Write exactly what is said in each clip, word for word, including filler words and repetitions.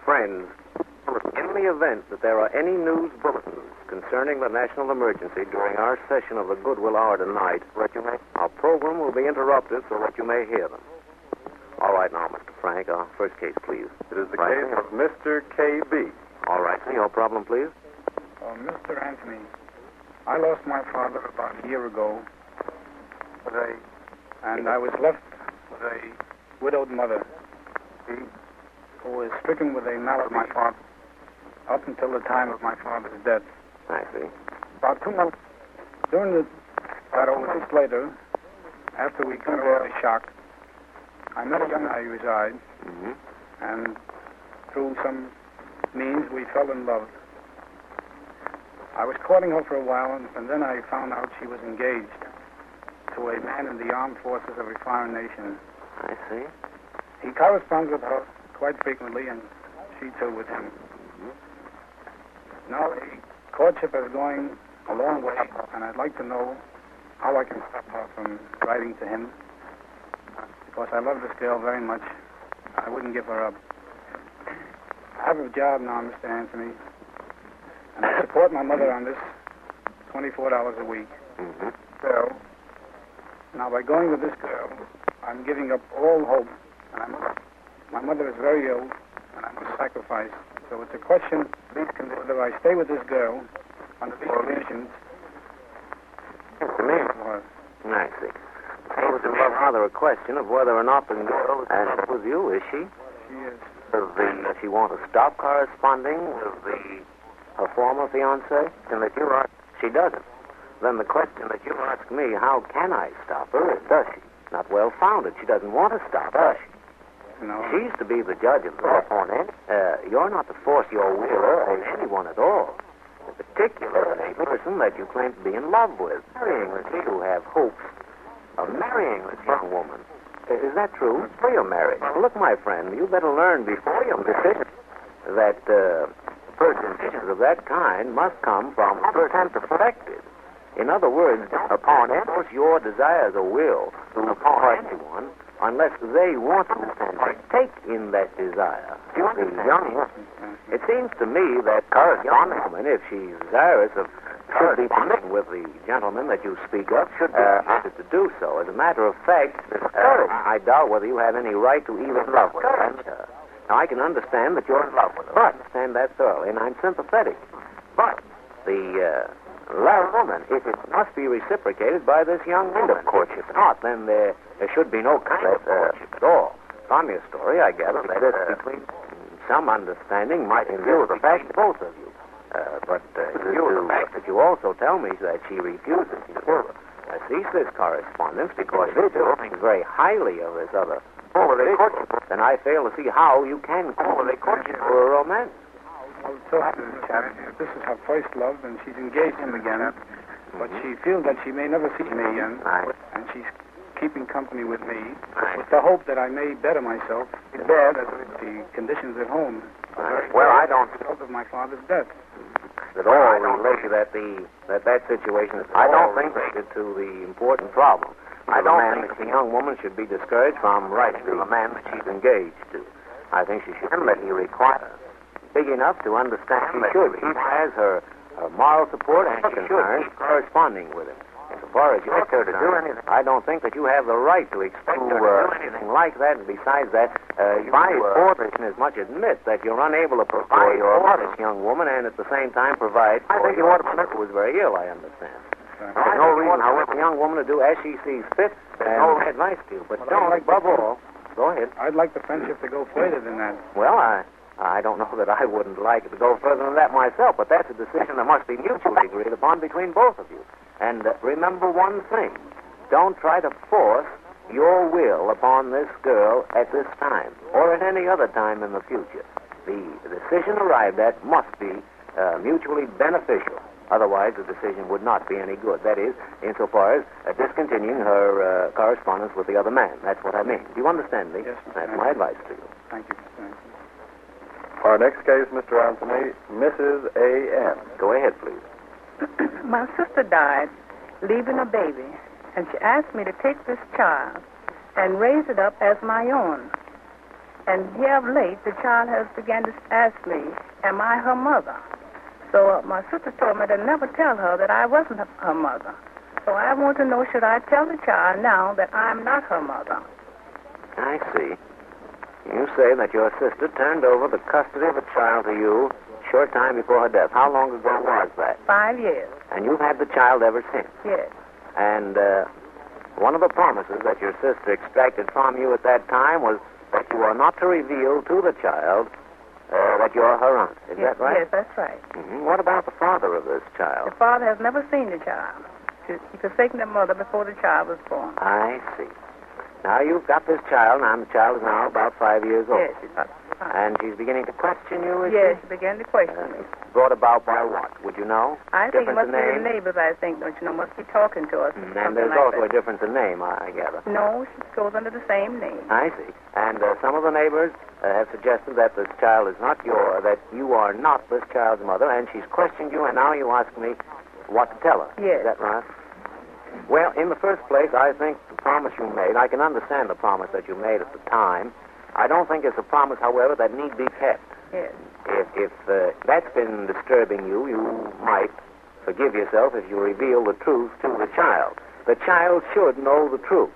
friends, in the event that there are any news bulletins concerning the national emergency during our session of the Goodwill Hour tonight, our program will be interrupted so that you may hear them. All right, now, Mister Frank, our first case, please. It is the Frank? case of Mister K B. All right, sir, your problem, please. Uh, Mister Anthony, I lost my father about a year ago, with a, and I was left with a widowed mother who was stricken with a malady, my father, up until the time of my father's death. I see. About two months, during the, about a week later, after we got over the shock, I met a young lady I reside, Mm-hmm. and through some means we fell in love. I was courting her for a while, and, and then I found out she was engaged to a man in the armed forces of a foreign nation. I see. He corresponds with her quite frequently, and she too with him. Now, the courtship is going a long way, and I'd like to know how I can stop her from writing to him, because I love this girl very much. I wouldn't give her up. I have a job now, Mister Anthony, and I support my mother on this twenty-four dollars a week. Mm-hmm. So, now by going with this girl, I'm giving up all hope, and I'm, my mother is very ill, and I must sacrifice. So it's a question whether I stay with this girl under these conditions. To me. I see. So it's rather a question of whether or not the girl is with you, is she? She is. Does, the, does she want to stop corresponding with the her former fiancé? And that you are, she doesn't. Then the question that you ask me, how can I stop her, is does she? Not well founded. She doesn't want to stop, does she? No. She's to be the judge of the opponent. Uh, you're not to force your will on anyone at all. In particular, a person that you claim to be in love with. Marrying with you have hopes of marrying this young woman. Uh, is that true? For your marriage. Look, my friend, you better learn before your decision that uh, decisions of that kind must come from a person perfected. In other words, upon force your desires or will to upon anyone unless they want to partake in that desire. The young woman. It seems to me that a young woman, if she's desirous of should be permitted with the gentleman that you speak of, should be permitted to do so. As a matter of fact, uh, I doubt whether you have any right to even love with her. Now, I can understand that you're in love with her. I understand that thoroughly, and I'm sympathetic. But the uh, love woman, if it must be reciprocated by this young woman, of courtship. If not, then there, there should be no kind of courtship at all. From your story, I gather that uh, between some understanding might in view of the fact that both of you. Uh, but uh, in view of the fact that you also tell me that she refuses to uh, cease this correspondence because she still thinks very highly of this other individual, then I fail to see how you can call it for a romance. Well, it so happens, Chap, this is her first love, and she's engaged him again. But she feels that she may never see me again, Right. and she's keeping company with me Right. with the hope that I may better myself because the conditions at home are very Well, I bad don't- as a result of my father's death. At all relate that the that that situation is I don't think related to the important problem. I don't think that the young woman should be discouraged from writing to the man that she's engaged to. I think she should let he require big enough to understand that she has her, her moral support and concern corresponding with him. As far as you're concerned, I don't think that you have the right to expect her to do anything like that. And besides that, uh, you uh, as much admit that you're unable to provide for this young woman and at the same time provide for I think you ought to permit who was very ill, I understand. There's no reason, however, the young woman to do as she sees fit and no advice to you. But don't, above all, go ahead. I'd like the friendship to go further than that. Well, I I don't know that I wouldn't like it to go further than that myself, but that's a decision that must be mutually agreed upon between both of you. And uh, remember one thing. Don't try to force your will upon this girl at this time or at any other time in the future. The decision arrived at must be uh, mutually beneficial. Otherwise, the decision would not be any good. That is, insofar as uh, discontinuing her uh, correspondence with the other man. That's what I mean. Do you understand me? Yes, That's my advice to you. Thank you. Thank you. Our next case, Mister Anthony, Missus A N. Go ahead, please. My sister died, leaving a baby, and she asked me to take this child and raise it up as my own. And here of late, the child has begun to ask me, am I her mother? So uh, my sister told me to never tell her that I wasn't her, her mother. So I want to know, should I tell the child now that I'm not her mother? I see. You say that your sister turned over the custody of a child to you a short time before her death. How long ago was that? Five years. And you've had the child ever since? Yes. And uh, one of the promises that your sister extracted from you at that time was that you are not to reveal to the child uh, that you're her aunt. Is yes, that right? Yes, that's right. Mm-hmm. What about the father of this child? The father has never seen the child. He forsaken the mother before the child was born. I see. Now you've got this child, and the child is now about five years old. Yes, she's about five. And she's beginning to question you, is Yes, she? she began to question Uh, me. Brought about by what? Would you know? I think it Difference must in be name? the neighbors, I think, don't you know, must be talking to us. Mm, something And there's like also that. a difference in name, I gather. No, she goes under the same name. I see. And uh, some of the neighbors uh, have suggested that this child is not yours, that you are not this child's mother, and she's questioned you, and now you ask me what to tell her. Yes. Is that right? Well, in the first place, I think the promise you made, I can understand the promise that you made at the time. I don't think it's a promise, however, that need be kept. Yes. If, if uh, that's been disturbing you, you might forgive yourself if you reveal the truth to the child. The child should know the truth.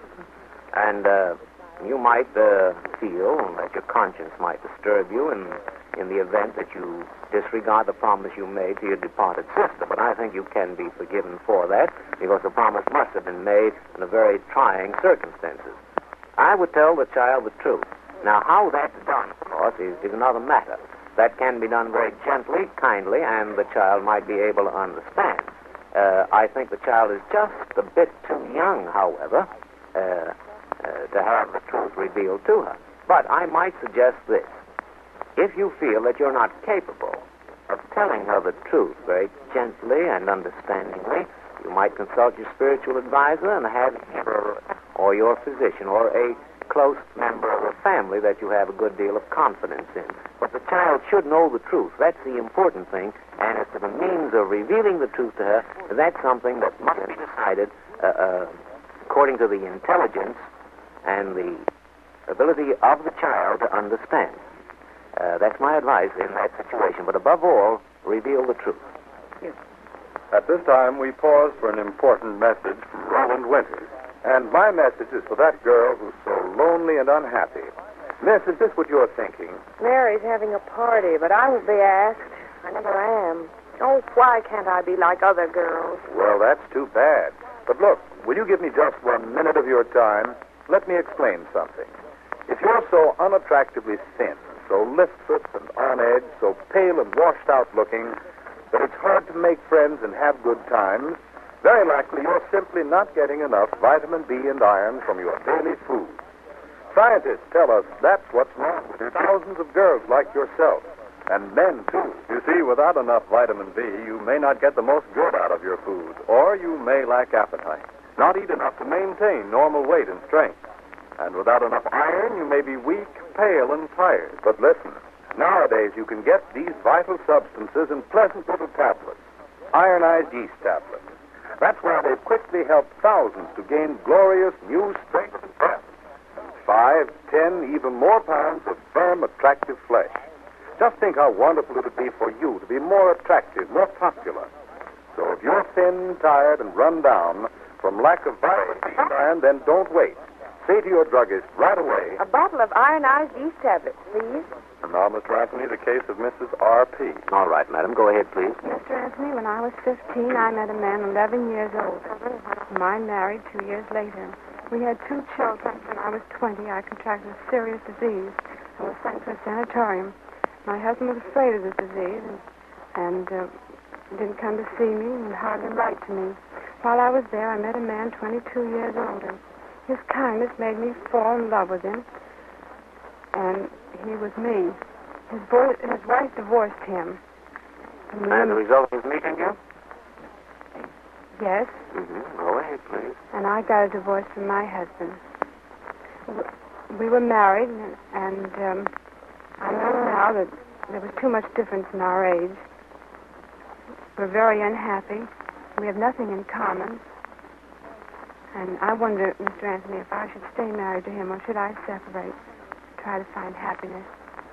And uh, you might uh, feel that your conscience might disturb you in, in the event that you disregard the promise you made to your departed sister. But I think you can be forgiven for that, because the promise must have been made under very trying circumstances. I would tell the child the truth. Now, how that's done, of course, is, is another matter. That can be done very gently, kindly, and the child might be able to understand. Uh, I think the child is just a bit too young, however, uh, uh, to have the truth revealed to her. But I might suggest this. If you feel that you're not capable of telling her the truth very gently and understandingly, you might consult your spiritual advisor and have her or your physician or a close member of the family that you have a good deal of confidence in. But the child should know the truth. That's the important thing. And as to the means of revealing the truth to her, that's something that must be decided uh, uh, according to the intelligence and the ability of the child to understand. Uh, that's my advice in that situation. But above all, reveal the truth. Yes. At this time, we pause for an important message from Roland Winters. And my message is for that girl who's so lonely and unhappy. Miss, is this what you're thinking? Mary's having a party, but I won't be asked. I never am. Oh, why can't I be like other girls? Well, that's too bad. But look, will you give me just one minute of your time? Let me explain something. If you're so unattractively thin, so listless and on edge, so pale and washed out looking, that it's hard to make friends and have good times, very likely you're simply not getting enough vitamin B and iron from your daily food. Scientists tell us that's what's wrong with thousands of girls like yourself, and men, too. You see, without enough vitamin B, you may not get the most good out of your food, or you may lack appetite, not eat enough to maintain normal weight and strength. And without enough iron, you may be weak, pale, and tired. But listen, nowadays you can get these vital substances in pleasant little tablets, ironized yeast tablets. That's why they've quickly helped thousands to gain glorious new strength and breath. Five, ten, even more pounds of firm, attractive flesh. Just think how wonderful it would be for you to be more attractive, more popular. So if you're thin, tired, and run down from lack of vitamin B and iron, then don't wait. Say to your druggist right away. A bottle of ironized yeast tablets, please. And now, Mister Anthony, the case of Missus R P All right, madam. Go ahead, please. Mister Anthony, when I was fifteen, I met a man eleven years old. Mine married two years later. We had two children. When I was twenty, I contracted a serious disease and was sent to a sanatorium. My husband was afraid of this disease and, and uh, didn't come to see me and hardly write to me. While I was there, I met a man twenty-two years older. His kindness made me fall in love with him, and he was me. His, boy, his wife divorced him. And As a result of his meeting you? Yes, Mm-hmm. Go ahead, please. and I got a divorce from my husband. W- We were married, and, and um, I know now that there was too much difference in our age. We're very unhappy. We have nothing in common. And I wonder, Mister Anthony, if I should stay married to him or should I separate to try to find happiness.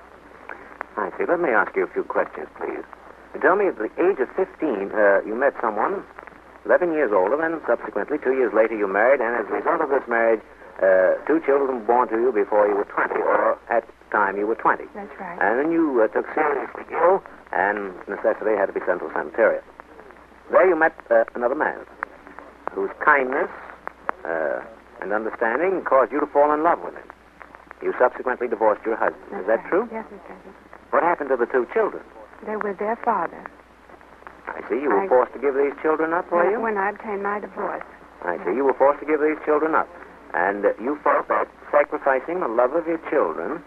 I see. Let me ask you a few questions, please. You tell me at the age of fifteen, uh, you met someone eleven years older, then subsequently, two years later, you married, and as a result of this marriage, uh, two children were born to you before you were twenty, or at the time you were twenty. That's right. And then you uh, took seriously ill, and necessity had to be sent to a sanitarium. There you met uh, another man whose kindness uh, and understanding caused you to fall in love with him. You subsequently divorced your husband. That's Is that right. true? Yes, Mister Benton. What happened to the two children? They were their father. I see. You were I- forced to give these children up, were When, you? when I obtained my divorce. I see. You were forced to give these children up. And uh, you felt that sacrificing the love of your children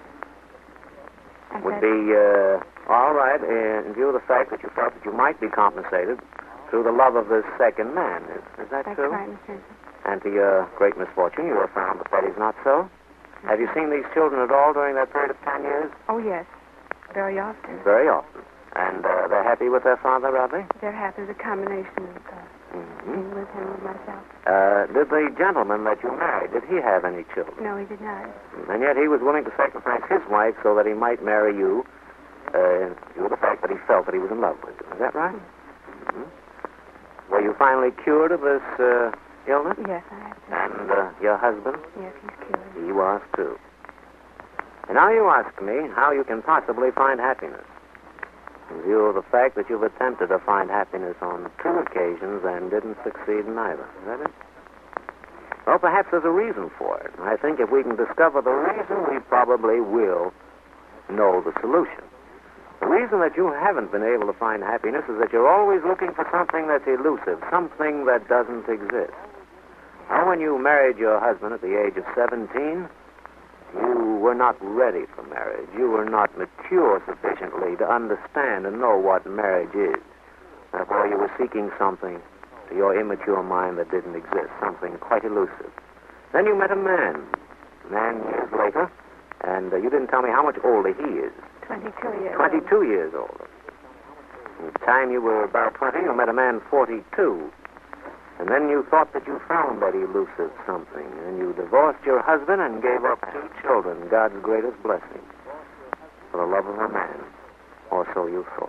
I would said, be uh, all right uh, in view of the fact that you felt that you might be compensated through the love of this second man. Is, is that That's true? right, Mister Benton. And to your great misfortune, you have found that that is not so? Have you seen these children at all during that period of ten years? Oh, yes. Very often. Very often. And uh, they're happy with their father, are they? They're happy with a combination of uh, Mm-hmm. being with him and myself. Uh, did the gentleman that you married, did he have any children? No, he did not. And yet he was willing to sacrifice his wife so that he might marry you, uh, due to the fact that he felt that he was in love with you. Is that right? Mm-hmm. Were you finally cured of this uh, illness? Yes, I have to. And uh, your husband? Yes, he's cured. He was, too. And now you ask me how you can possibly find happiness, in view of the fact that you've attempted to find happiness on two occasions and didn't succeed in either. Is that it? Well, perhaps there's a reason for it. I think if we can discover the reason, we probably will know the solution. The reason that you haven't been able to find happiness is that you're always looking for something that's elusive, something that doesn't exist. Now, when you married your husband at the age of seventeen, you were not ready for marriage. You were not mature sufficiently to understand and know what marriage is. Therefore, you were seeking something to your immature mind that didn't exist, something quite elusive. Then you met a man, a man years later, and uh, you didn't tell me how much older he is. twenty-two years twenty-two years older. At the time you were about twenty, you met a man forty-two. And then you thought that you found that elusive something, and you divorced your husband and gave up two children, God's greatest blessing, for the love of a man. Or so you thought.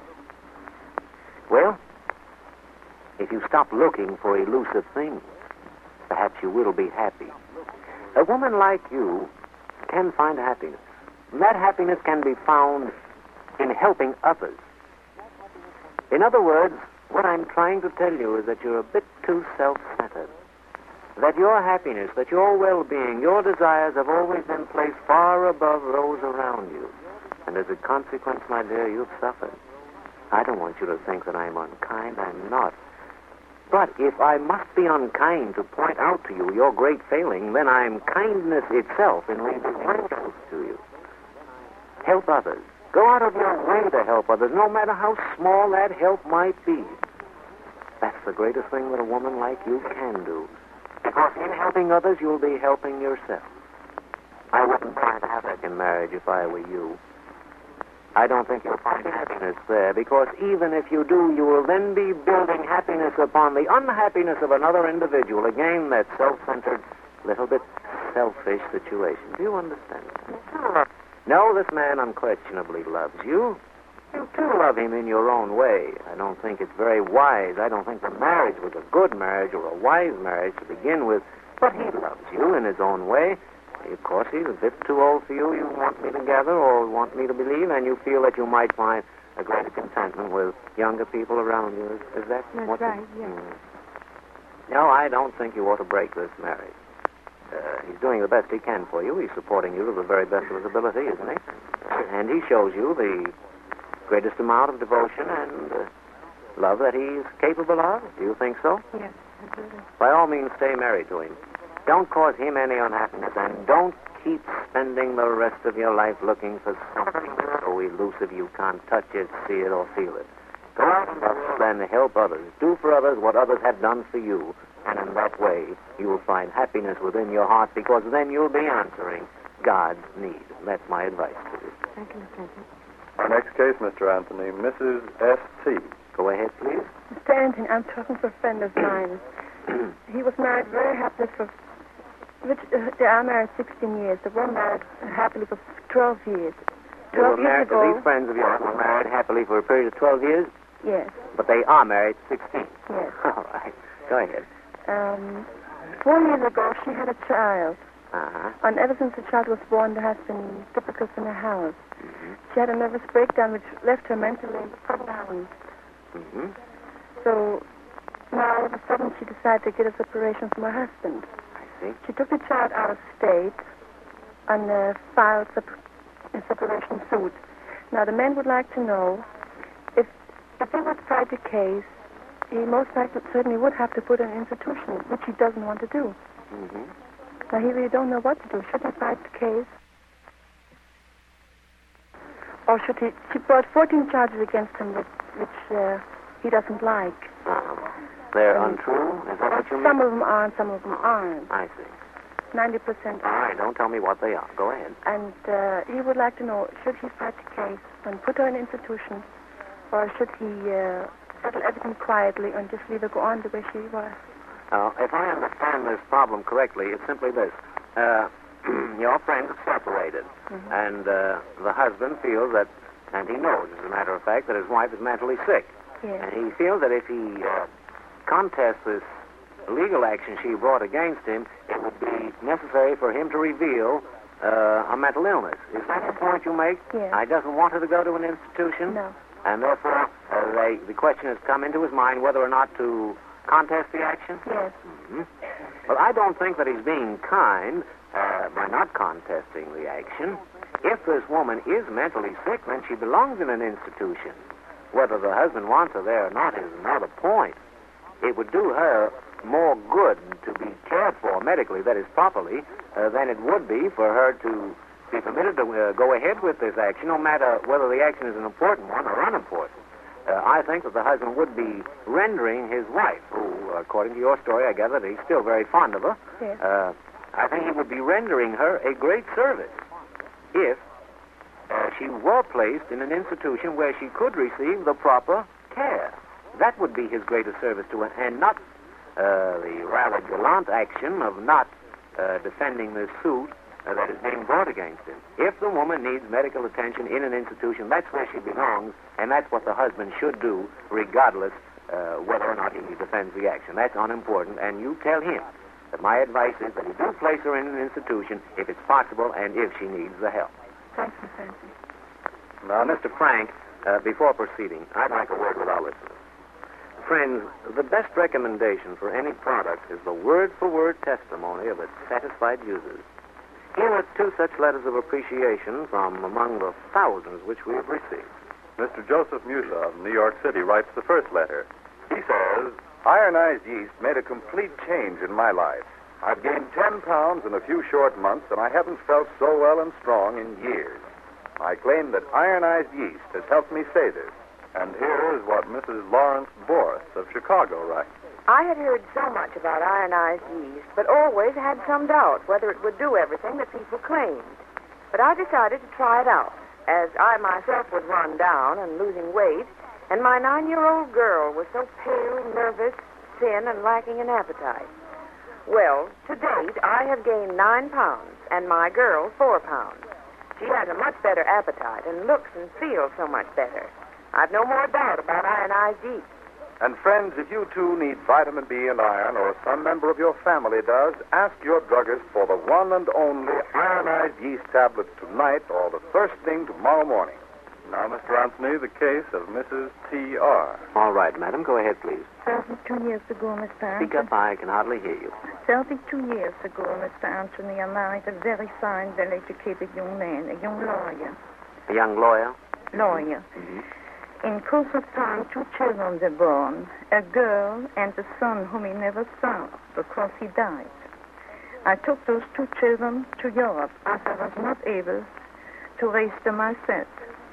Well, if you stop looking for elusive things, perhaps you will be happy. A woman like you can find happiness. And that happiness can be found in helping others. In other words, what I'm trying to tell you is that you're a bit too self-centered. That your happiness, that your well-being, your desires have always been placed far above those around you. And as a consequence, my dear, you've suffered. I don't want you to think that I'm unkind. I'm not. But if I must be unkind to point out to you your great failing, then I'm kindness itself in leaving windows to you. Help others. Go out of your way to help others, no matter how small that help might be. That's the greatest thing that a woman like you can do. Because in helping others, you'll be helping yourself. I wouldn't find havoc in marriage if I were you. I don't think you'll find happiness there, because even if you do, you will then be building happiness upon the unhappiness of another individual. Again, that self-centered, little bit selfish situation. Do you understand that? No, this man unquestionably loves you. You too love him in your own way. I don't think it's very wise. I don't think the marriage was a good marriage or a wise marriage to begin with. But he loves you in his own way. Of course, he's a bit too old for you, you want me to gather, or want me to believe, and you feel that you might find a greater contentment with younger people around you. Is, is that That's what right, you... yes. Mm. No, I don't think you ought to break this marriage. Uh, he's doing the best he can for you. He's supporting you to the very best of his ability, isn't he? And he shows you the greatest amount of devotion and uh, love that he's capable of. Do you think so? Yes, absolutely. By all means, stay married to him. Don't cause him any unhappiness, and don't keep spending the rest of your life looking for something so elusive you can't touch it, see it, or feel it. Go out in the world and help others. Do for others what others have done for you. And in that way, you will find happiness within your heart, because then you'll be answering God's need. That's my advice to you. Thank you, Mister Anthony. Our next case, Mister Anthony, Missus S T. Go ahead, please. Mister Anthony, I'm talking for a friend of mine. He was married very happily for... Which, uh, they are married sixteen years. They were married happily for twelve years. You were Twelve years married to ago. these friends of yours were married happily for a period of twelve years, Yes, but they are married sixteen. yes. All right. Go ahead. Um, four years ago, she had a child. Uh-huh. And ever since the child was born, there has been difficulties in her house. Mm-hmm. She had a nervous breakdown, which left her mentally unbalanced. Mm-hmm. So now, all of a sudden, she decided to get a separation from her husband. I see. She took the child out of state and uh, filed sep- a separation suit. Now, the man would like to know if if he would fight the case, he most likely certainly would have to put her in an institution, which he doesn't want to do. Mm-hmm. Now, he really don't know what to do. Should he fight the case? Or should he... She brought fourteen charges against him, which, which uh, he doesn't like. Uh-huh. They're Um, untrue? Is that what you mean? Some of them are and some of them aren't. I see. ninety percent All are. right, don't tell me what they are. Go ahead. And uh, he would like to know, should he fight the case and put her in an institution, or should he uh, settle everything quietly and just leave her go on the way she was? Uh, if I understand this problem correctly, it's simply this. Uh, your friends are separated, Mm-hmm. and uh, the husband feels that, and he knows, as a matter of fact, that his wife is mentally sick. Yes. And he feels that if he uh, contests this legal action she brought against him, it would be necessary for him to reveal uh, a mental illness. Is that the point you make? Yes. I doesn't want her to go to an institution? No. And therefore, uh, they, the question has come into his mind whether or not to contest the action? Yes. Mm-hmm. Well, I don't think that he's being kind uh, by not contesting the action. If this woman is mentally sick, then she belongs in an institution. Whether the husband wants her there or not is another point. It would do her more good to be cared for medically, that is properly, uh, than it would be for her to be permitted to uh, go ahead with this action, no matter whether the action is an important one or unimportant. Uh, I think that the husband would be rendering his wife, who, according to your story, I gather that he's still very fond of her. Yes. Uh, I think he would be rendering her a great service if uh, she were placed in an institution where she could receive the proper care. That would be his greatest service to her, and not uh, the rather gallant action of not uh, defending this suit uh, that is being brought against him. If the woman needs medical attention in an institution, that's where she belongs, and that's what the husband should do, regardless uh, whether or not he defends the action. That's unimportant, and you tell him that my advice is that you do place her in an institution if it's possible and if she needs the help. Thanks, Miss Francie. Now, Mister Frank, uh, before proceeding, I'd like a word with our listeners. Friends, the best recommendation for any product is the word-for-word testimony of its satisfied users. Here are two such letters of appreciation from among the thousands which we have received. Mister Joseph Musa of New York City writes the first letter. He says, Ironized yeast made a complete change in my life. I've gained ten pounds in a few short months, and I haven't felt so well and strong in years. I claim that ironized yeast has helped me say this. And here is what Missus Lawrence Boris of Chicago writes. I had heard so much about ironized yeast, but always had some doubt whether it would do everything that people claimed. But I decided to try it out, as I myself was run down and losing weight, and my nine-year-old girl was so pale, nervous, thin, and lacking in appetite. Well, to date, I have gained nine pounds, and my girl four pounds. She has a much better appetite and looks and feels so much better. I've no more doubt about ironized yeast. And friends, if you too need vitamin B and iron, or some member of your family does, ask your druggist for the one and only ironized yeast tablets tonight or the first thing tomorrow morning. Now, Mister Anthony, the case of Missus T R All right, madam, go ahead, please. thirty-two years ago, Mister Speak Anthony. up, I can hardly hear you. thirty-two years ago, Mister Anthony, I married a very fine, well-educated young man, a young lawyer. A young lawyer? Lawyer. Mm-hmm. In course of time, two children were born, a girl and a son whom he never saw because he died. I took those two children to Europe as I was not able to raise them myself.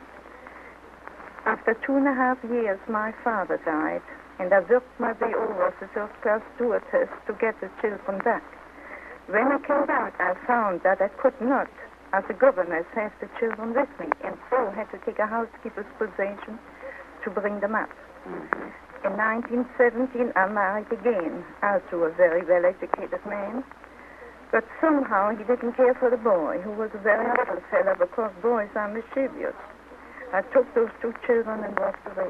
After two and a half years, my father died, and I worked my way over as a first-class stewardess to get the children back. When I came back, I found that I could not, as a governess, have the children with me, and so had to take a housekeeper's position to bring them up. Mm-hmm. In nineteen seventeen, I married again, also a very well-educated man. But somehow he didn't care for the boy, who was a very little fellow, because boys are mischievous. I took those two children and walked away.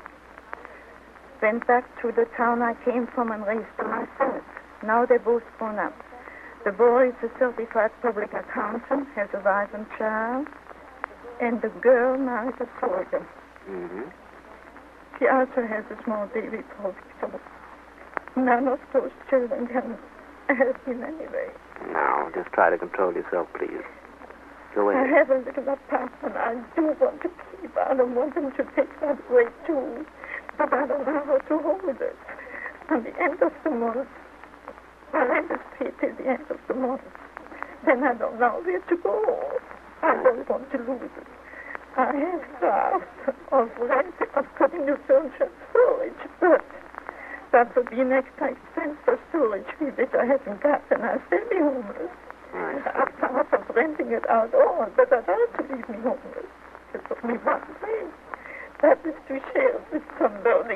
Went back to the town I came from and raised them myself. Now they're both grown up. The boy is a certified public accountant, has a wife and child, and the girl married a soldier. Mm-hmm. She also has a small baby boy. So none of those children can help in any way. Now, just try to control yourself, please. Go I ahead. have a little apartment I do want to keep. I don't want them to take that away, too. But I don't know how to hold it. At the end of the month, my rent is paid till the end of the month. Then I don't know where to go. I don't want to lose it. I have thought of rent, of putting the furniture in storage, but that would be an extra expense for storage fee which I haven't got, and I'll still be homeless. Right. I've thought of renting it out all, but that ought to leave me homeless. It's only one thing. That is to share with somebody.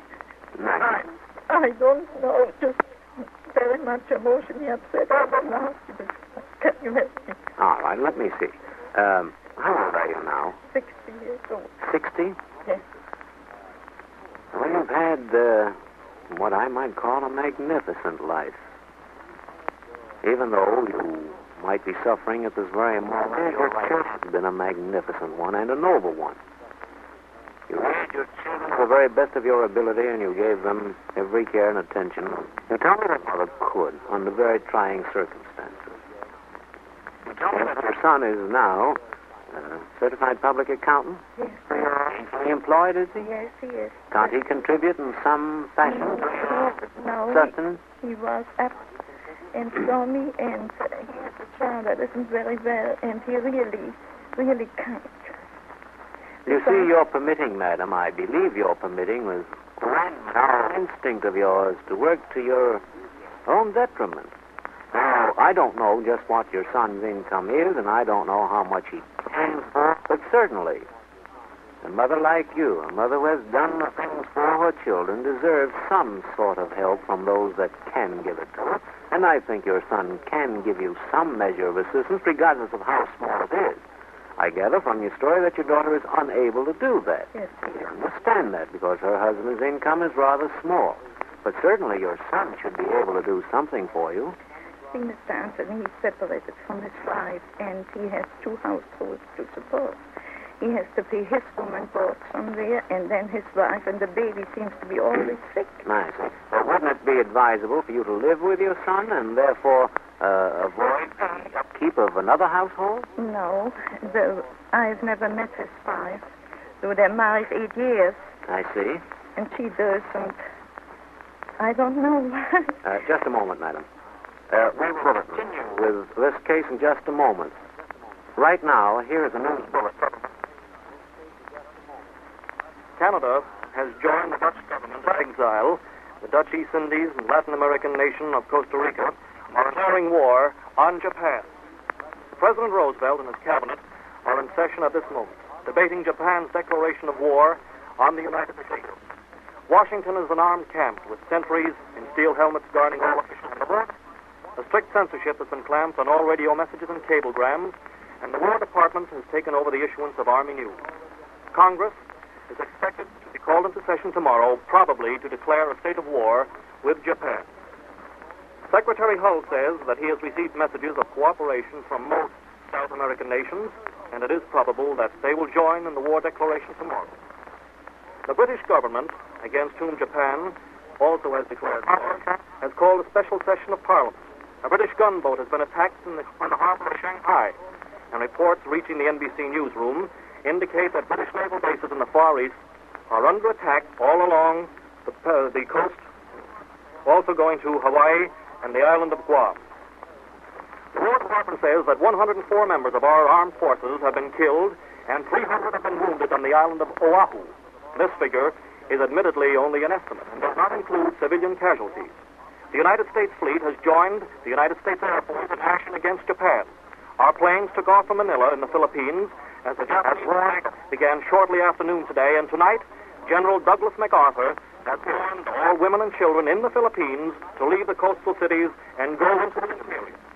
I, I don't know, just very much emotionally upset. I don't know how to describe. Can you help me? All right, let me see. Um, how old are you now? Sixty years old. Sixty? Yes. Well, you've had uh, what I might call a magnificent life. Even though you might be suffering at this very moment, your life has been a magnificent one and a noble one. You raised your children to the very best of your ability, and you gave them every care and attention. You tell me that mother could, under very trying circumstances. You tell me that your son is now a certified public accountant? Yes. Gainfully employed, is he? Yes, he is. Can't he contribute in some fashion to your No, sustenance? he, he was up and saw me, and uh, he has a child that isn't very well, and he really, really can't. You see, you're permitting, madam, I believe you're permitting with an instinct of yours to work to your own detriment. Now, I don't know just what your son's income is, and I don't know how much he plans for, but certainly, a mother like you, a mother who has done the things for her children, deserves some sort of help from those that can give it to her. And I think your son can give you some measure of assistance, regardless of how small it is. I gather from your story that your daughter is unable to do that. Yes, I understand that because her husband's income is rather small. But certainly your son should be able to do something for you. See, Mister Anthony, he's separated from his wife, and he has two households to support. He has to pay his room and board somewhere, and then his wife, and the baby seems to be always sick. Nice. But wouldn't it be advisable for you to live with your son and therefore uh, avoid the upkeep of another household? No, the, I've never met his wife, though they're married eight years, I see. and she doesn't. I don't know why. Uh, just a moment, madam. Uh, we will continue with this case in just a moment. Right now, here is a news bulletin. Canada has joined the Dutch government in exile. The Dutch East Indies and Latin American nation of Costa Rica are declaring war on Japan. President Roosevelt and his cabinet are in session at this moment, debating Japan's declaration of war on the United States. Washington is an armed camp with sentries in steel helmets guarding all officials on the road. A strict censorship has been clamped on all radio messages and cablegrams, and the War Department has taken over the issuance of Army news. Congress is expected to be called into session tomorrow, probably to declare a state of war with Japan. Secretary Hull says that he has received messages of cooperation from most South American nations, and it is probable that they will join in the war declaration tomorrow. The British government, against whom Japan also has declared war, has called a special session of Parliament. A British gunboat has been attacked in the, in the harbor of Shanghai, and reports reaching the N B C newsroom indicate that British naval bases in the Far East are under attack all along the, uh, the coast, also going to Hawaii and the island of Guam. The War Department says that one hundred four members of our armed forces have been killed and three hundred have been wounded on the island of Oahu. This figure is admittedly only an estimate and does not include civilian casualties. The United States fleet has joined the United States Air Force in action against Japan. Our planes took off from Manila in the Philippines as the Japanese attack began shortly after noon today, and tonight, General Douglas MacArthur has warned all women and children in the Philippines to leave the coastal cities and go into the interior.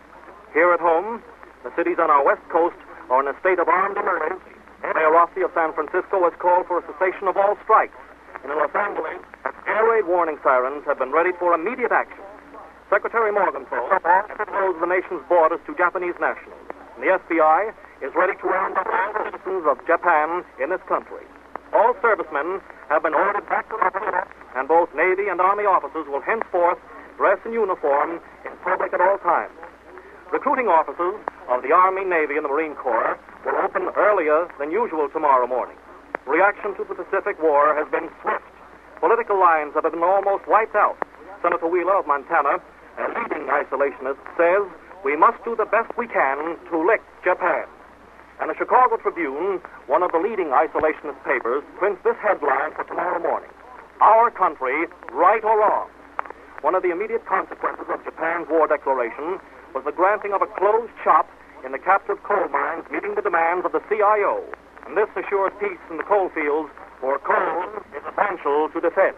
Here at home, the cities on our west coast are in a state of armed emergency. Mayor Rossi of San Francisco has called for a cessation of all strikes. In Los Angeles, air raid warning sirens have been ready for immediate action. Secretary Morgenthau has closed the nation's borders to Japanese nationals. And the F B I is ready to round up all citizens of Japan in this country. All servicemen have been ordered back to their posts, and both Navy and Army officers will henceforth dress in uniform in public at all times. Recruiting officers of the Army, Navy, and the Marine Corps will open earlier than usual tomorrow morning. Reaction to the Pacific War has been swift. Political lines have been almost wiped out. Senator Wheeler of Montana, a leading isolationist, says we must do the best we can to lick Japan. And the Chicago Tribune, one of the leading isolationist papers, prints this headline for tomorrow morning: Our country, right or wrong? One of the immediate consequences of Japan's war declaration was the granting of a closed shop in the captive coal mines, meeting the demands of the C I O. And this assures peace in the coal fields, for coal is essential to defense.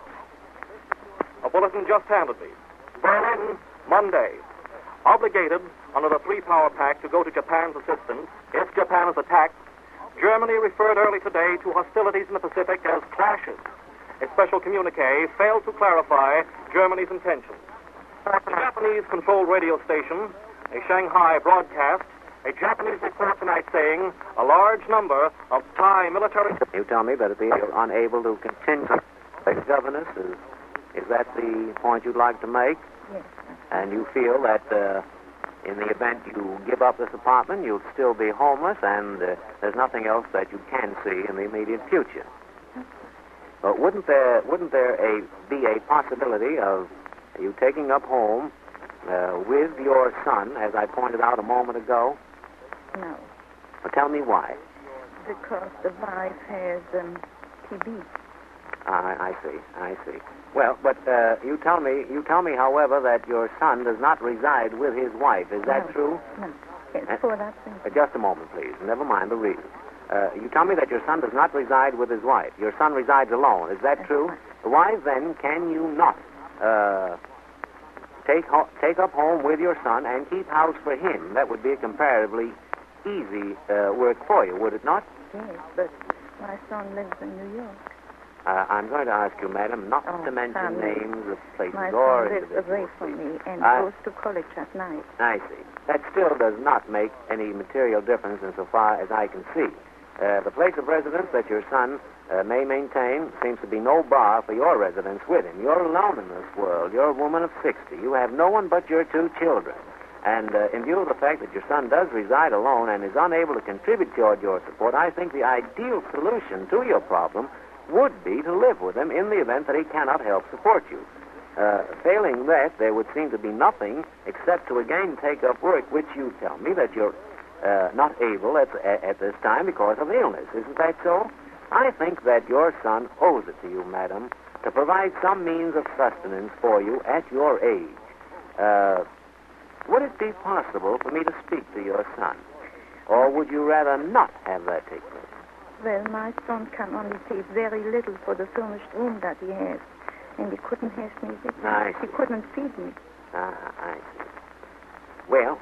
A bulletin just handed me. Berlin, Monday. Obligated under the three-power pact to go to Japan's assistance if Japan is attacked, Germany referred early today to hostilities in the Pacific as clashes. A special communique failed to clarify Germany's intentions. A Japanese-controlled radio station, a Shanghai broadcast, a Japanese report tonight saying a large number of Thai military... You tell me that if you're unable to continue as governess, is, is that the point you'd like to make? Yes. And you feel that uh, in the event you give up this apartment, you'll still be homeless, and uh, there's nothing else that you can see in the immediate future. But wouldn't there wouldn't there a, be a possibility of you taking up home uh, with your son, as I pointed out a moment ago? No. Well, tell me why. Because the wife has um, T B. I, I see. I see. Well, but uh, you tell me. You tell me, however, that your son does not reside with his wife. Is that No. true? No. It's Uh, for that thing. Uh, just a moment, please. Never mind the reason. Uh, you tell me that your son does not reside with his wife. Your son resides alone. Is that That's true? right. Why then can you not uh, take ho- take up home with your son and keep house for him? That would be a comparatively easy uh, work for you, would it not? Yes, but my son lives in New York. Uh, I'm going to ask you, madam, not Oh, to mention son, names of places My or son lives away individuals. from me and I- goes to college at night. I see. That still does not make any material difference insofar as I can see. Uh, the place of residence that your son uh, may maintain seems to be no bar for your residence with him. You're alone in this world. You're a woman of sixty. You have no one but your two children. And uh, in view of the fact that your son does reside alone and is unable to contribute toward your support, I think the ideal solution to your problem would be to live with him in the event that he cannot help support you. Uh, failing that, there would seem to be nothing except to again take up work, which you tell me that you're uh, not able at, at this time because of illness. Isn't that so? I think that your son owes it to you, madam, to provide some means of sustenance for you at your age. Uh, would it be possible for me to speak to your son? Or would you rather not have that take place? Well, my son can only pay very little for the furnished room that he has. And he couldn't have me with him. I He see. couldn't feed me. Ah, I see. Well,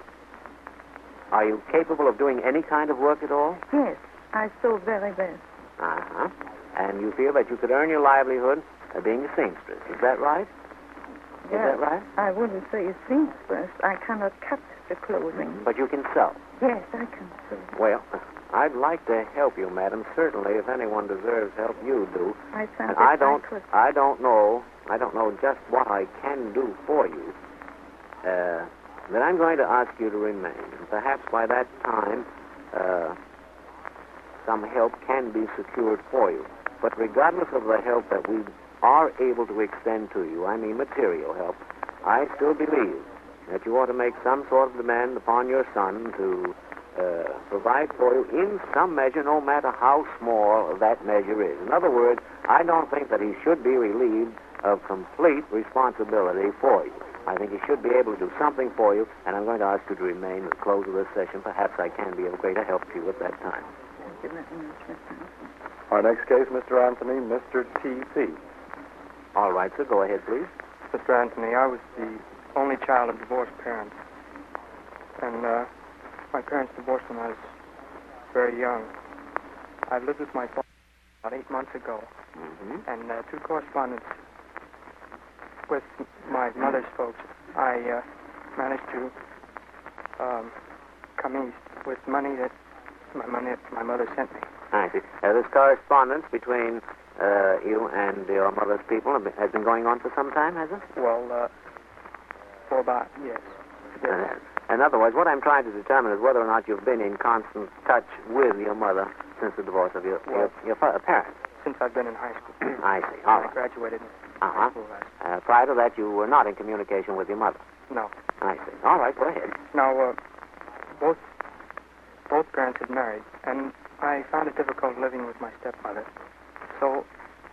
are you capable of doing any kind of work at all? Yes, I sew very well. Uh-huh. And you feel that you could earn your livelihood uh, being a seamstress. Is that right? Is Well, that right? I wouldn't say a seamstress. I cannot cut the clothing. But you can sew. Yes, I can sew. Well, I'd like to help you, madam. Certainly, if anyone deserves help, you do. I found And that I don't, could. I don't know, I don't know just what I can do for you. Uh, then I'm going to ask you to remain. And perhaps by that time, uh, some help can be secured for you. But regardless of the help that we are able to extend to you, I mean material help, I still believe that you ought to make some sort of demand upon your son to uh, provide for you in some measure, no matter how small that measure is. In other words, I don't think that he should be relieved of complete responsibility for you. I think he should be able to do something for you, and I'm going to ask you to remain at the close of this session. Perhaps I can be of greater help to you at that time. Thank you very much, Mister Anthony. Our next case, Mister Anthony, Mister T P. All right, sir, go ahead, please. Mister Anthony, I was the only child of divorced parents. and uh, my parents divorced when I was very young. I lived with my father about eight months ago, Mm-hmm. and uh, through correspondence with my mother's folks, I uh, managed to um, come east with money that my money my mother sent me. I see. Uh, this correspondence between uh, you and your mother's people have been- has been going on for some time, has it? Well, uh, for about, yes. Uh, in other words, what I'm trying to determine is whether or not you've been in constant touch with your mother since the divorce of your, your, your fa- parents. Since I've been in high school. I see. All I right. graduated in Uh-huh. high school last. Uh, prior to that, you were not in communication with your mother. No. I see. All right, go ahead. Now, uh, both both parents had married, and I found it difficult living with my stepmother. So,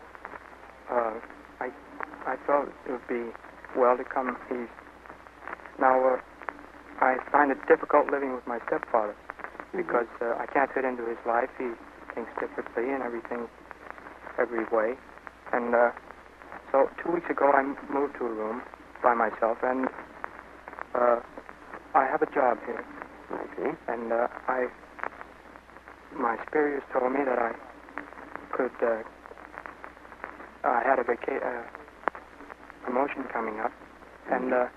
uh, I I felt it would be well to come east. Now, uh, I find it difficult living with my stepfather because uh, I can't fit into his life. He thinks differently and everything, every way. And uh, so, two weeks ago, I moved to a room by myself, and uh, I have a job here. I see. And uh, I, my superiors told me that I could, uh, I had a vaca- uh, promotion coming up, and uh,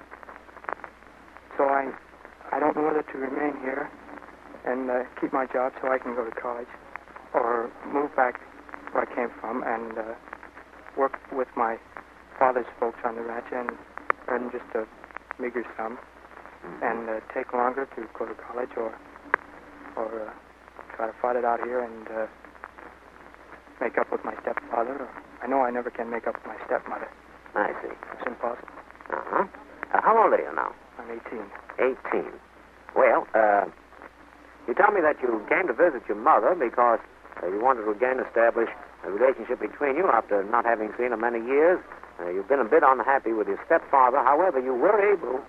so I, I don't know whether to remain here and uh, keep my job so I can go to college, or move back where I came from and uh, work with my father's folks on the ranch and earn just a meager sum, and uh, take longer to go to college, or or uh, try to fight it out here and uh, make up with my stepfather. Or, I know I never can make up with my stepmother. I see. It's impossible. Uh-huh. Uh, how old are you now? I'm eighteen. eighteen. Well, uh, you tell me that you came to visit your mother because uh, you wanted to again establish a relationship between you after not having seen her many years. Uh, you've been a bit unhappy with your stepfather. However, you were able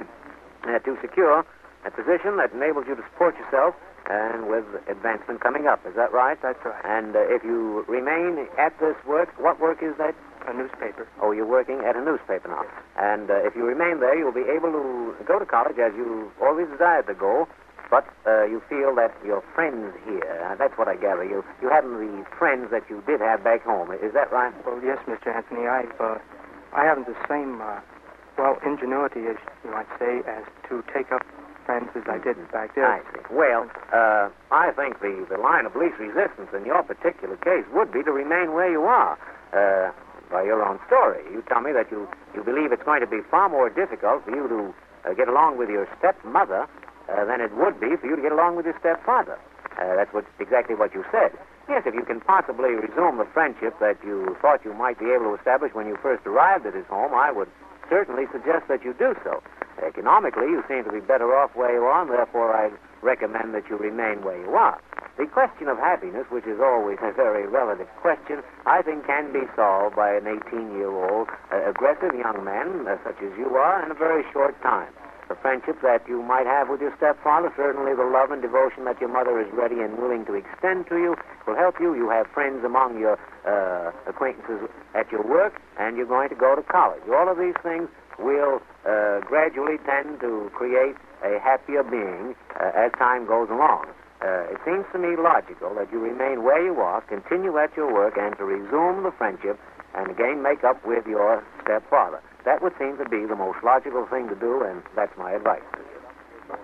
uh, to secure a position that enables you to support yourself and with advancement coming up. Is that right? That's right. And uh, if you remain at this work, what work is that? A newspaper. Oh, you're working at a newspaper now. And uh, if you remain there, you'll be able to go to college as you always desired to go, but uh, you feel that your friends here, uh, that's what I gather, you, you haven't the friends that you did have back home. Is that right? Well, yes, Mister Anthony. I've, uh, I haven't the same, uh, well, ingenuity, as you might say, as to take up friends as I did back there. I see. Well, uh, I think the, the line of least resistance in your particular case would be to remain where you are. Uh, by your own story. You tell me that you, you believe it's going to be far more difficult for you to uh, get along with your stepmother uh, than it would be for you to get along with your stepfather. Uh, that's what, exactly what you said. Yes, if you can possibly resume the friendship that you thought you might be able to establish when you first arrived at his home, I would certainly suggest that you do so. Economically, you seem to be better off where you are, and therefore I recommend that you remain where you are. The question of happiness, which is always a very relative question, I think can be solved by an eighteen-year-old uh, aggressive young man, uh, such as you are, in a very short time. The friendship that you might have with your stepfather, certainly the love and devotion that your mother is ready and willing to extend to you, will help you. You have friends among your uh, acquaintances at your work, and you're going to go to college. All of these things will uh, gradually tend to create a happier being uh, as time goes along. Uh, it seems to me logical that you remain where you are, continue at your work, and to resume the friendship and again make up with your stepfather. That would seem to be the most logical thing to do, and that's my advice to you.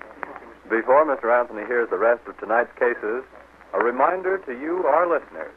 Before Mister Anthony hears the rest of tonight's cases, a reminder to you, our listeners.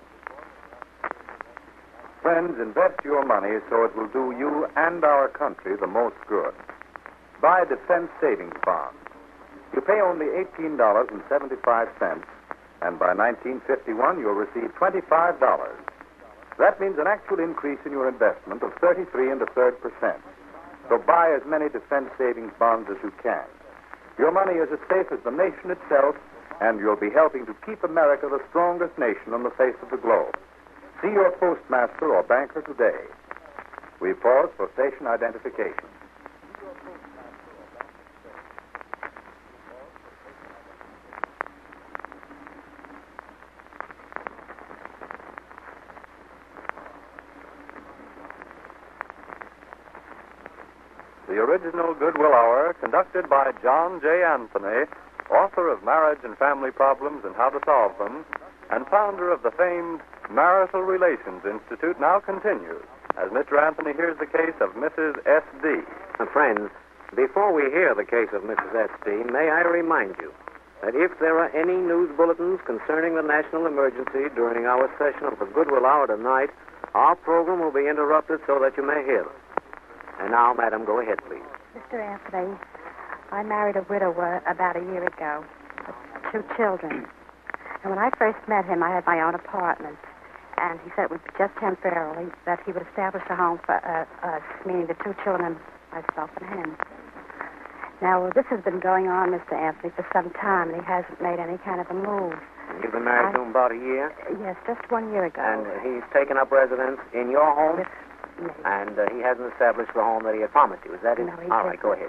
Friends, invest your money so it will do you and our country the most good. Buy defense savings bonds. You pay only eighteen dollars and seventy-five cents, and by nineteen fifty-one, you'll receive twenty-five dollars. That means an actual increase in your investment of thirty-three and a third percent. So buy as many defense savings bonds as you can. Your money is as safe as the nation itself, and you'll be helping to keep America the strongest nation on the face of the globe. See your postmaster or banker today. We pause for station identification. the original Goodwill Hour, conducted by John J. Anthony, author of Marriage and Family Problems and How to Solve Them, and founder of the famed Marital Relations Institute, now continues as Mister Anthony hears the case of Missus S D. Uh, friends, before we hear the case of Missus S D, may I remind you that if there are any news bulletins concerning the national emergency during our session of the Goodwill Hour tonight, our program will be interrupted so that you may hear them. And now, madam, go ahead, please. Mister Anthony, I married a widower about a year ago with two children. And when I first met him, I had my own apartment. And he said it would be just temporarily, that he would establish a home for uh, us, meaning the two children, myself and him. Now, this has been going on, Mister Anthony, for some time, and he hasn't made any kind of a move. And you've been married I, to him about a year? Yes, just one year ago. And he's taken up residence in your home? With me. And uh, he hasn't established the home that he had promised you. Is that it? No, he All right, didn't. go ahead.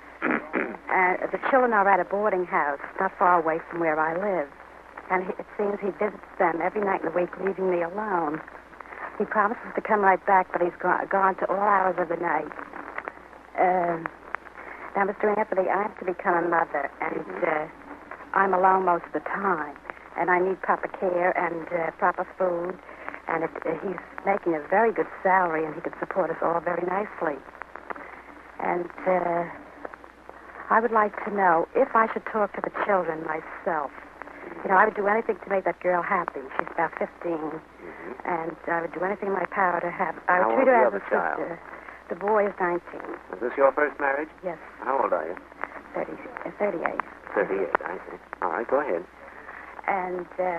uh, the children are at a boarding house not far away from where I live. And he, it seems he visits them every night in the week, leaving me alone. He promises to come right back, but he's gone, gone to all hours of the night. Uh, now, Mister Anthony, I have to become a mother, and uh, I'm alone most of the time. And I need proper care and uh, proper food. And it, uh, he's making a very good salary, and he could support us all very nicely. And uh, I would like to know if I should talk to the children myself. You know, I would do anything to make that girl happy. She's about fifteen, mm-hmm. and I would do anything in my power to have. I would How treat her old as is a the other sister. The boy is nineteen. Is this your first marriage? Yes. How old are you? thirty, uh, thirty-eight. thirty-eight, I see. All right, go ahead. And uh,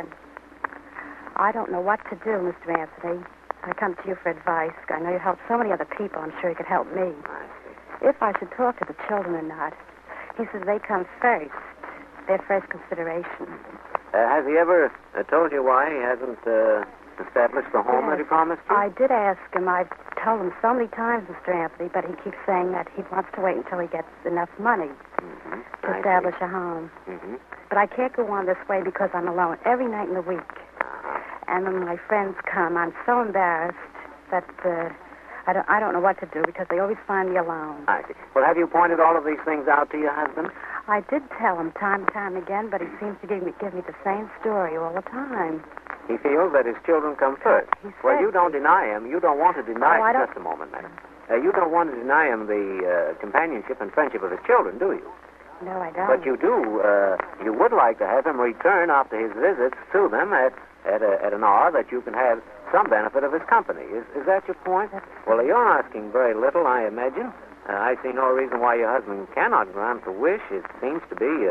I don't know what to do, Mister Anthony. I come to you for advice. I know you help so many other people. I'm sure you could help me. I see. If I should talk to the children or not. He says they come first. Their first consideration. Uh, has he ever uh, told you why he hasn't uh, established the home Yes. that he promised you? I did ask him. I've told him so many times, Mister Anthony, but he keeps saying that he wants to wait until he gets enough money Mm-hmm. to I establish a home. see. Mm-hmm. But I can't go on this way because I'm alone every night in the week. Uh-huh. And when my friends come, I'm so embarrassed that uh, I don't I don't know what to do because they always find me alone. I see. Well, have you pointed all of these things out to your husband? I did tell him time and time again, but he seems to give me give me the same story all the time. He feels that his children come first. He Well, said- you don't deny him. You don't want to deny Oh, I don't- Just a moment, madam. Uh, you don't want to deny him the uh, companionship and friendship of his children, do you? No, I don't. But you do. Uh, you would like to have him return after his visits to them at at, a, at an hour that you can have some benefit of his company. Is, is that your point? That's- Well, you're asking very little, I imagine. Uh, I see no reason why your husband cannot grant the wish. It seems to be a,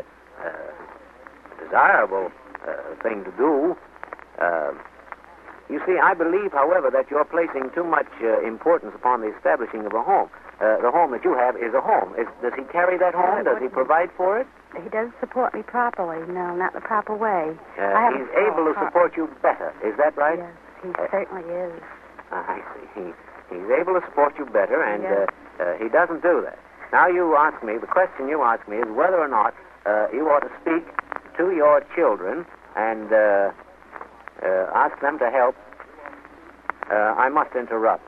a desirable uh, thing to do. Uh, you see, I believe, however, that you're placing too much uh, importance upon the establishing of a home. Uh, the home that you have is a home. Is, does he carry that home? it Does he wouldn't. provide for it? He doesn't support me properly. No, not the proper way. Uh, I have he's a small able to heart. support you better. Is that right? Yes, he Uh, certainly is. I see. He, he's able to support you better, and Yes. uh, uh, he doesn't do that. Now you ask me, the question you ask me is whether or not uh, you ought to speak to your children and uh, uh, ask them to help. Uh, I must interrupt.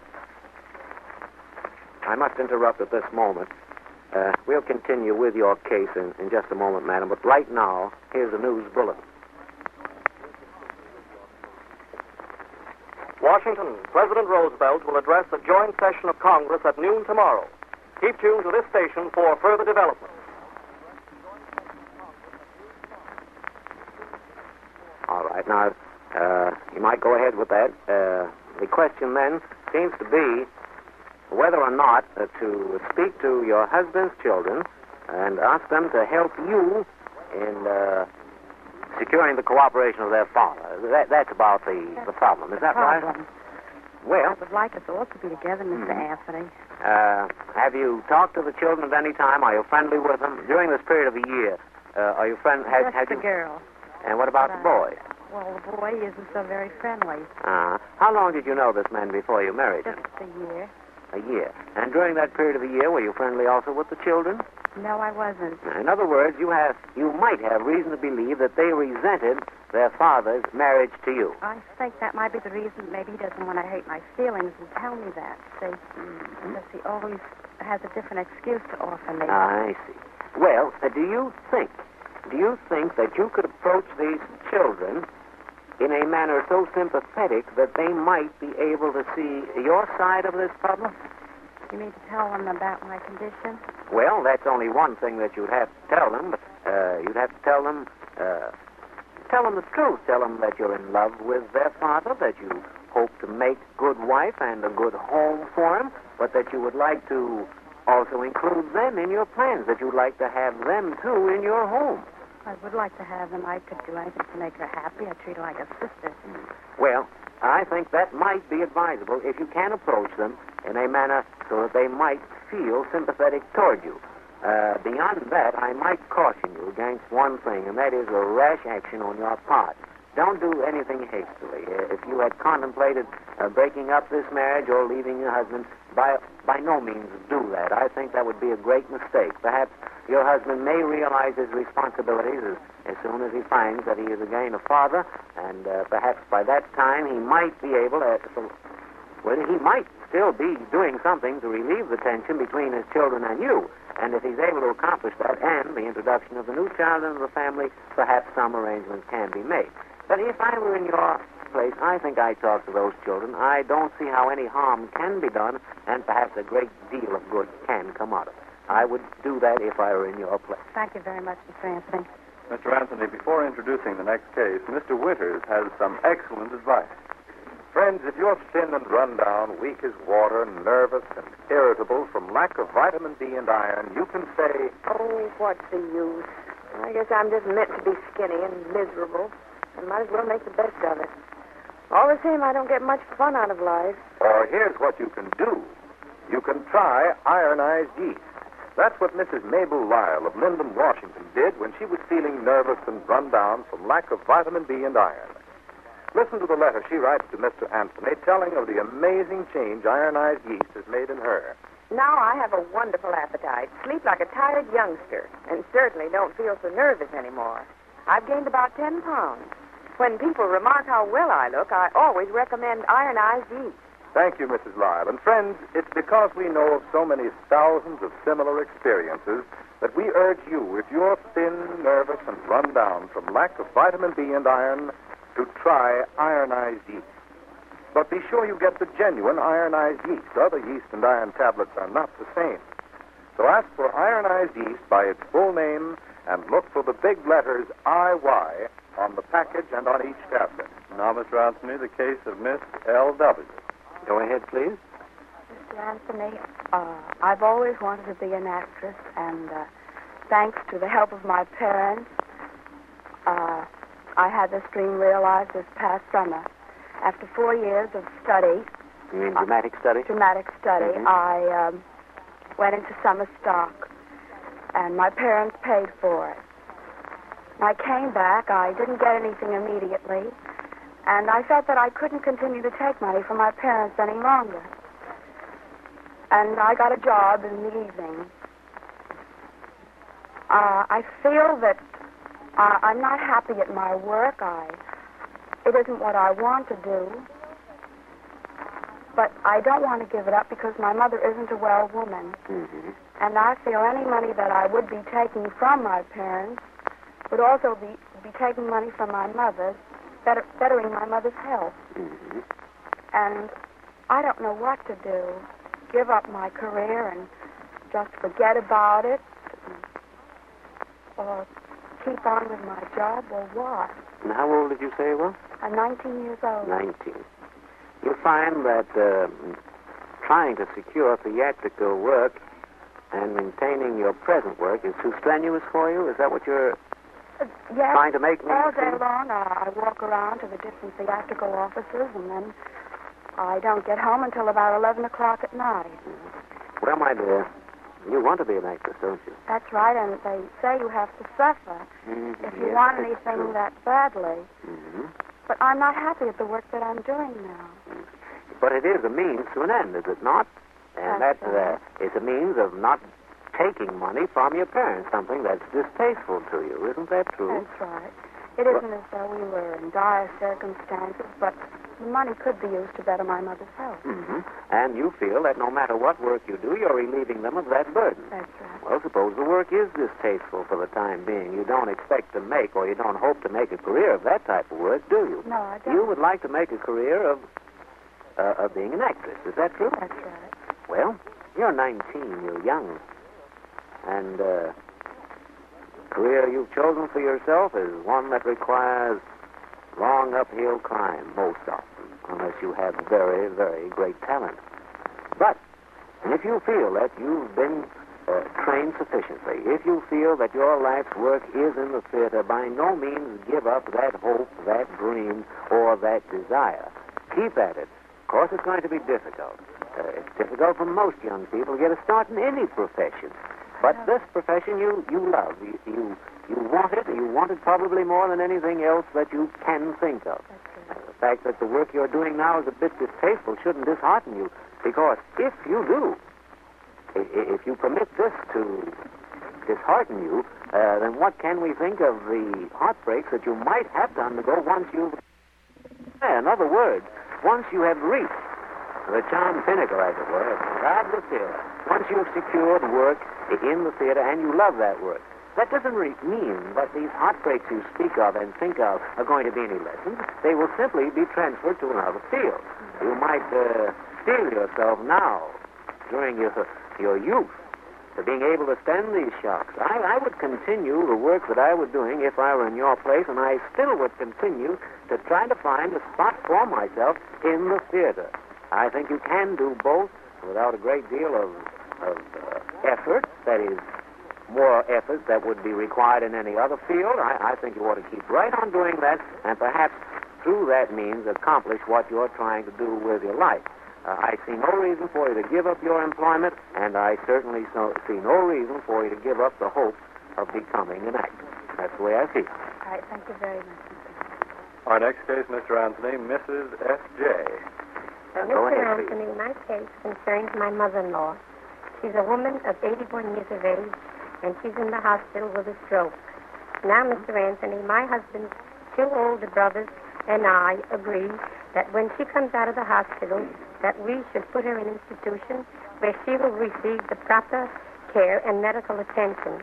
I must interrupt at this moment. Uh, we'll continue with your case in, in just a moment, madam, but right now, here's a news bulletin. Washington, President Roosevelt will address a joint session of Congress at noon tomorrow. Keep tuned to this station for further developments. All right. Now, uh, you might go ahead with that. Uh, the question then seems to be whether or not uh, to speak to your husband's children and ask them to help you in uh, securing the cooperation of their father. That, that's about the, the problem. Is that Problem. right? Well, I would like us all to be together, Mister Mhm. Anthony. uh, have you talked to the children at any time? Are you friendly with them? During this period of a year, uh, are you friend? Had, Just had the you? girl. And what about the boy? Well, the boy isn't so very friendly. Uh, how long did you know this man before you married him? Just a year. A year. And during that period of the year, were you friendly also with the children? No, I wasn't. In other words, you have, you might have reason to believe that they resented their father's marriage to you. I think that might be the reason. Maybe he doesn't want to hurt my feelings and tell me that. See, mm-hmm. Because he always has a different excuse to offer me. I see. Well, uh, do you think, do you think that you could approach these children in a manner so sympathetic that they might be able to see your side of this problem? You mean to tell them about my condition? Well, that's only one thing that you'd have to tell them, but uh, you'd have to tell them, uh, tell them the truth. Tell them that you're in love with their father, that you hope to make a good wife and a good home for him, but that you would like to also include them in your plans, that you'd like to have them, too, in your home. I would like to have them. I could do anything to make her happy. I treat her like a sister. Well, I think that might be advisable if you can approach them in a manner so that they might feel sympathetic toward you. Uh, beyond that, I might caution you against one thing, and that is a rash action on your part. Don't do anything hastily. Uh, if you had contemplated uh, breaking up this marriage or leaving your husband, by by no means do that. I think that would be a great mistake. Perhaps your husband may realize his responsibilities as, as soon as he finds that he is again a father, and uh, perhaps by that time he might be able to... So, well, he might still be doing something to relieve the tension between his children and you. And if he's able to accomplish that and the introduction of the new child into the family, perhaps some arrangements can be made. But if I were in your place, I think I'd talk to those children. I don't see how any harm can be done, and perhaps a great deal of good can come out of it. I would do that if I were in your place. Thank you very much, Mister Anthony. Mister Anthony, before introducing the next case, Mister Winters has some excellent advice. Friends, if you're thin and run down, weak as water, nervous and irritable from lack of vitamin D and iron, you can say, "Oh, what's the use? I guess I'm just meant to be skinny and miserable, and might as well make the best of it. All the same, I don't get much fun out of life." Or here's what you can do. You can try ironized yeast. That's what Missus Mabel Lyle of Linden, Washington did when she was feeling nervous and run down from lack of vitamin D and iron. Listen to the letter she writes to Mister Anthony telling of the amazing change ironized yeast has made in her. "Now I have a wonderful appetite, sleep like a tired youngster, and certainly don't feel so nervous anymore. I've gained about ten pounds. When people remark how well I look, I always recommend ironized yeast." Thank you, Missus Lyle. And friends, it's because we know of so many thousands of similar experiences that we urge you, if you're thin, nervous, and run down from lack of vitamin D and iron, to try ironized yeast. But be sure you get the genuine ironized yeast. Other yeast and iron tablets are not the same. So ask for ironized yeast by its full name and look for the big letters I Y on the package and on each tablet. Now, Mister Anthony, the case of Miss L W Go ahead, please. Mister Anthony, uh, I've always wanted to be an actress, and uh, thanks to the help of my parents, uh, I had this dream realized this past summer. After four years of study... You mean dramatic study? Dramatic study. Mm-hmm. I um, went into summer stock, and my parents paid for it. When I came back, I didn't get anything immediately, and I felt that I couldn't continue to take money from my parents any longer. And I got a job in the evening. Uh, I feel that uh, I'm not happy at my work. I, it isn't what I want to do. But I don't want to give it up because my mother isn't a well woman. Mm-hmm. And I feel any money that I would be taking from my parents would also be, be taking money from my mother, better, bettering my mother's health. Mm-hmm. And I don't know what to do. Give up my career and just forget about it, or keep on with my job, or what? And how old did you say you were? I'm nineteen years old. Nineteen. You'll find that uh, trying to secure theatrical work and maintaining your present work is too strenuous for you? Is that what you're uh, yes, trying to make me all day see? long uh, I walk around to the different theatrical offices, and then I don't get home until about eleven o'clock at night. Mm-hmm. Well, my dear, you want to be an actress, don't you? That's right, and they say you have to suffer Mm-hmm. if you Yes, want that's anything true. that badly. Mm-hmm. But I'm not happy at the work that I'm doing now. But it is a means to an end, is it not? And That's that uh, is a means of not taking money from your parents, something that's distasteful to you. Isn't that true? That's right. It isn't as though we were in dire circumstances, but the money could be used to better my mother's health. Mm-hmm. And you feel that no matter what work you do, you're relieving them of that burden. That's right. Well, suppose the work is distasteful for the time being. You don't expect to make, or you don't hope to make a career of that type of work, do you? No, I don't. You would like to make a career of, uh, of being an actress. Is that true? That's right. Well, you're nineteen. You're young. And uh, the career you've chosen for yourself is one that requires long uphill climb most often, unless you have very, very great talent. But if you feel that you've been uh, trained sufficiently, if you feel that your life's work is in the theater, by no means give up that hope, that dream, or that desire. Keep at it. Of course, it's going to be difficult. Uh, it's difficult for most young people to get a start in any profession. But this profession you, you love. You, you you want it. You want it probably more than anything else that you can think of. Uh, the fact that the work you're doing now is a bit distasteful shouldn't dishearten you, because if you do, i- if you permit this to dishearten you, uh, then what can we think of the heartbreaks that you might have to undergo once you've... In other words, once you have reached the charm pinnacle, as it were, of the theater, once you've secured work in the theater and you love that work, that doesn't re- mean that these heartbreaks you speak of and think of are going to be any lessons. They will simply be transferred to another field. You might uh, steel yourself now, during your, your youth, to being able to stand these shocks. I, I would continue the work that I was doing if I were in your place, and I still would continue to try to find a spot for myself in the theater. I think you can do both without a great deal of, of uh, effort. That is, more effort that would be required in any other field. I, I think you ought to keep right on doing that, and perhaps through that means accomplish what you're trying to do with your life. Uh, I see no reason for you to give up your employment, and I certainly so, see no reason for you to give up the hope of becoming an actor. That's the way I feel. All right, thank you very much. Our next case, Mister Anthony, Missus F J. Uh, Go Mister ahead, please. Anthony, my case concerns my mother-in-law. She's a woman of eighty-one years of age, and she's in the hospital with a stroke. Now, Mister Anthony, my husband's two older brothers and I agree that when she comes out of the hospital, that we should put her in an institution where she will receive the proper care and medical attention.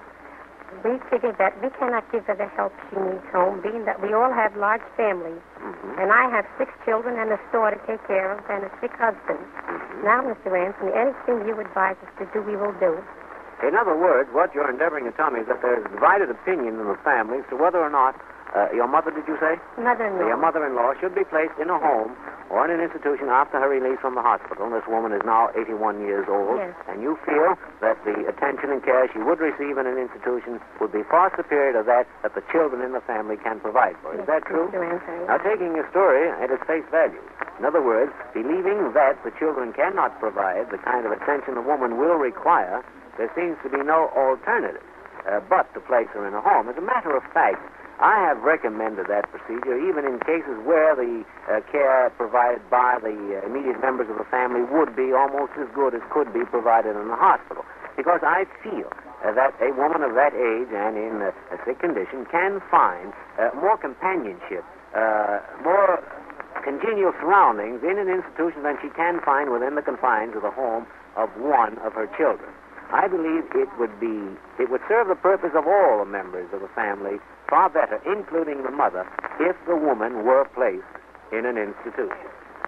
We figure that we cannot give her the help she needs home, being that we all have large families. Mm-hmm. And I have six children and a store to take care of and a sick husband. Mm-hmm. Now, Mister Anthony, anything you advise us to do, we will do. In other words, what you're endeavoring to tell me is that there's divided opinion in the family as to whether or not uh, your mother, did you say? Mother-in-law. Your mother-in-law should be placed in a home or in an institution after her release from the hospital. This woman is now eighty-one years old. Yes. And you feel that the attention and care she would receive in an institution would be far superior to that that the children in the family can provide for. Is Yes, that true? Mister Anthony. Now, taking your story at its face value. In other words, believing that the children cannot provide the kind of attention the woman will require, there seems to be no alternative uh, but to place her in a home. As a matter of fact, I have recommended that procedure even in cases where the uh, care provided by the uh, immediate members of the family would be almost as good as could be provided in the hospital. Because I feel uh, that a woman of that age and in uh, a sick condition can find uh, more companionship, uh, more congenial surroundings in an institution than she can find within the confines of the home of one of her children. I believe it would be, it would serve the purpose of all the members of the family far better, including the mother, if the woman were placed in an institution.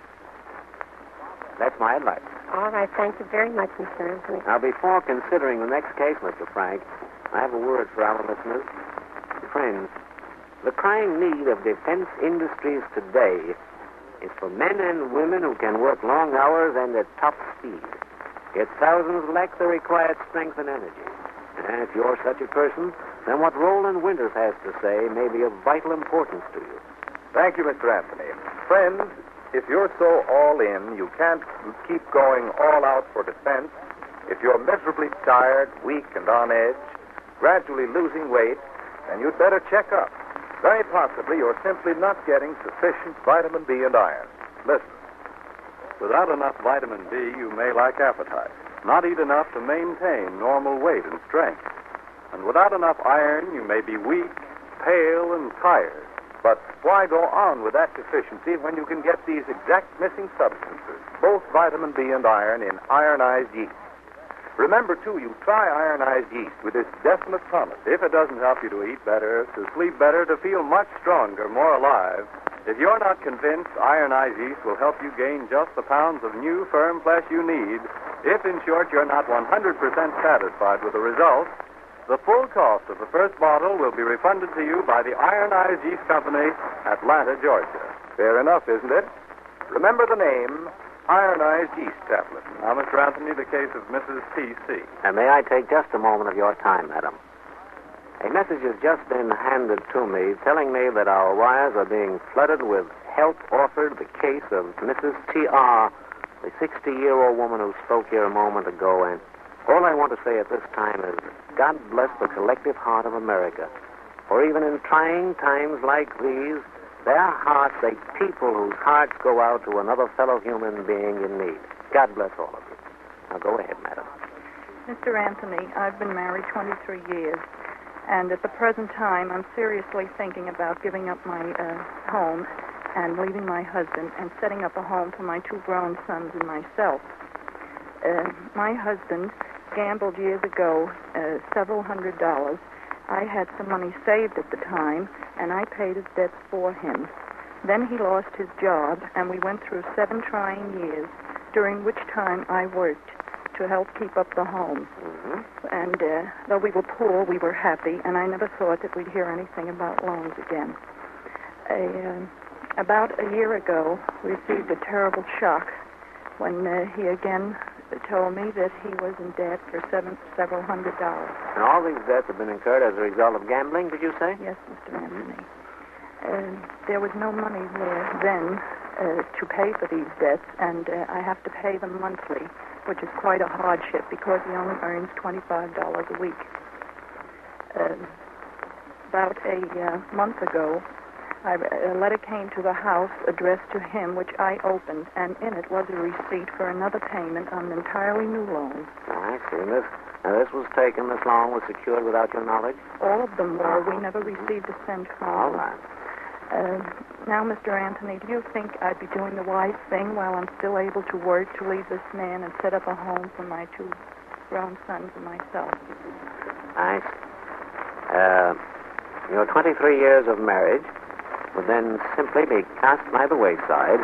That's my advice. All right, thank you very much, Mister Anthony. Now, before considering the next case, Mister Frank, I have a word for our listeners. Friends, the crying need of defense industries today is for men and women who can work long hours and at top speed. Yet thousands lack the required strength and energy. And if you're such a person, then what Roland Winters has to say may be of vital importance to you. Thank you, Mister Anthony. Friends, if you're so all in, you can't keep going all out for defense. If you're miserably tired, weak, and on edge, gradually losing weight, then you'd better check up. Very possibly you're simply not getting sufficient vitamin B and iron. Listen. Without enough vitamin D, you may lack appetite, not eat enough to maintain normal weight and strength. And without enough iron, you may be weak, pale, and tired. But why go on with that deficiency when you can get these exact missing substances, both vitamin B and iron, in ironized yeast? Remember, too, you try ironized yeast with this definite promise. If it doesn't help you to eat better, to sleep better, to feel much stronger, more alive, if you're not convinced ironized yeast will help you gain just the pounds of new, firm flesh you need, if, in short, you're not one hundred percent satisfied with the results, the full cost of the first bottle will be refunded to you by the Ironized Yeast Company, Atlanta, Georgia. Fair enough, isn't it? Remember the name, Ironized Yeast Tablet. Now, Mister Anthony, the case of Missus P C. And may I take just a moment of your time, madam? A message has just been handed to me telling me that our wires are being flooded with help offered the case of Missus T R, the sixty-year-old woman who spoke here a moment ago, and all I want to say at this time is God bless the collective heart of America. For even in trying times like these, their hearts, they people whose hearts go out to another fellow human being in need. God bless all of you. Now go ahead, madam. Mister Anthony, I've been married twenty-three years, and at the present time, I'm seriously thinking about giving up my uh, home and leaving my husband and setting up a home for my two grown sons and myself. Uh, my husband gambled years ago uh, several hundred dollars. I had some money saved at the time, and I paid his debts for him. Then he lost his job, and we went through seven trying years, during which time I worked to help keep up the home. Mm-hmm. And uh, though we were poor, we were happy, and I never thought that we'd hear anything about loans again. A, uh, about a year ago, we received a terrible shock when uh, he again told me that he was in debt for seven, several hundred dollars. And all these debts have been incurred as a result of gambling, did you say? Yes, Mister Anthony. Uh, there was no money there then uh, to pay for these debts, and uh, I have to pay them monthly, which is quite a hardship because he only earns twenty-five dollars a week. Uh, about a uh, month ago, I, a letter came to the house addressed to him, which I opened, and in it was a receipt for another payment on an entirely new loan. I see. This, now, this was taken, this loan was secured without your knowledge? All of them were. We never received a cent from All them. right. Uh, now, Mister Anthony, do you think I'd be doing the wise thing while I'm still able to work to leave this man and set up a home for my two grown sons and myself? I see. Uh, your twenty-three years of marriage would then simply be cast by the wayside,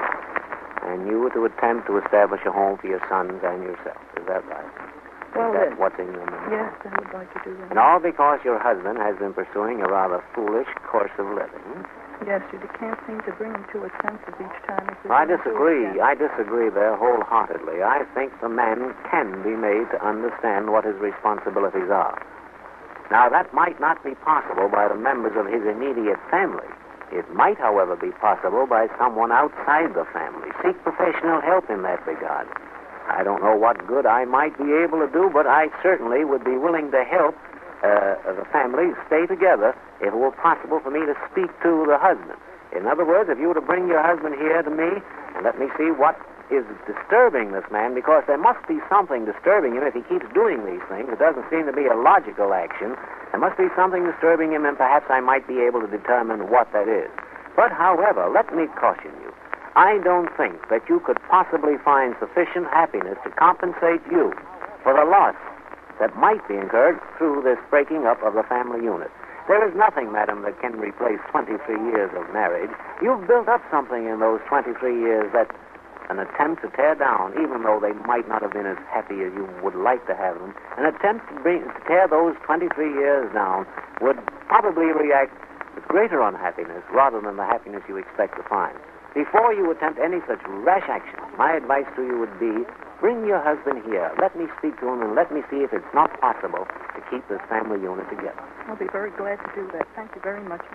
and you were to attempt to establish a home for your sons and yourself. Is that right? Well, Is that uh, what's in your mind? yes, I would like to do that. And all because your husband has been pursuing a rather foolish course of living. Yes, you can't seem to bring him to his senses each time. It's I disagree. I disagree there wholeheartedly. I think the man can be made to understand what his responsibilities are. Now, that might not be possible by the members of his immediate family. It might, however, be possible by someone outside the family. Seek professional help in that regard. I don't know what good I might be able to do, but I certainly would be willing to help uh, the family stay together if it were possible for me to speak to the husband. In other words, if you were to bring your husband here to me and let me see what is disturbing this man, because there must be something disturbing him if he keeps doing these things. It doesn't seem to be a logical action. There must be something disturbing him, and perhaps I might be able to determine what that is. But, however, let me caution you. I don't think that you could possibly find sufficient happiness to compensate you for the loss that might be incurred through this breaking up of the family unit. There is nothing, madam, that can replace twenty-three years of marriage. You've built up something in those twenty-three years that an attempt to tear down, even though they might not have been as happy as you would like to have them, an attempt to, bring, to tear those twenty-three years down would probably react with greater unhappiness rather than the happiness you expect to find. Before you attempt any such rash action, my advice to you would be, bring your husband here. Let me speak to him and let me see if it's not possible to keep this family unit together. I'll be very glad to do that. Thank you very much.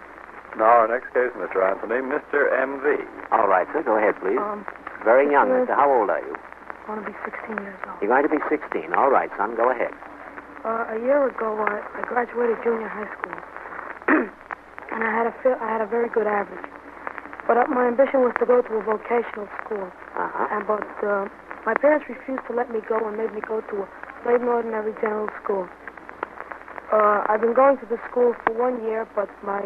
Now, our next case, Mister Anthony, Mister M V. All right, sir. Go ahead, please. Um, Very young, Mister mister. How old are you? I want to be sixteen years old. You're going to be sixteen. All right, son. Go ahead. Uh, a year ago, I, I graduated junior high school, and I had a fi- I had a very good average. But uh, my ambition was to go to a vocational school. Uh-huh. And but uh, my parents refused to let me go and made me go to a plain ordinary general school. Uh, I've been going to the school for one year, but my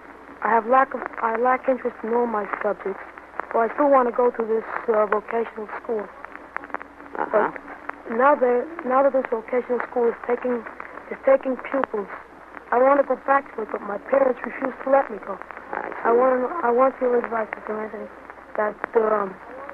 I have lack of I lack interest in all my subjects, so I still want to go to this uh, vocational school. Uh-huh. But now that now that this vocational school is taking is taking pupils, I want to go back to it, but my parents refuse to let me go. I, I want to, I want your advice, Mister Anthony, that um,